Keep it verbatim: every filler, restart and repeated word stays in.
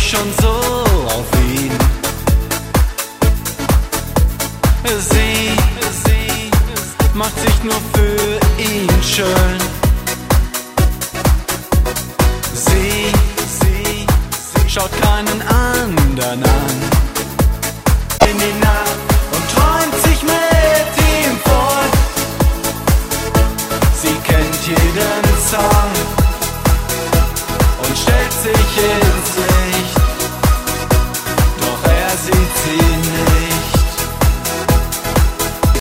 schon so auf ihn. Sie, sie macht sich nur für ihn schön. Sie, sie schaut keinen anderen an. In die Nacht und träumt sich mit ihm voll. Sie kennt jeden Song und stellt sich in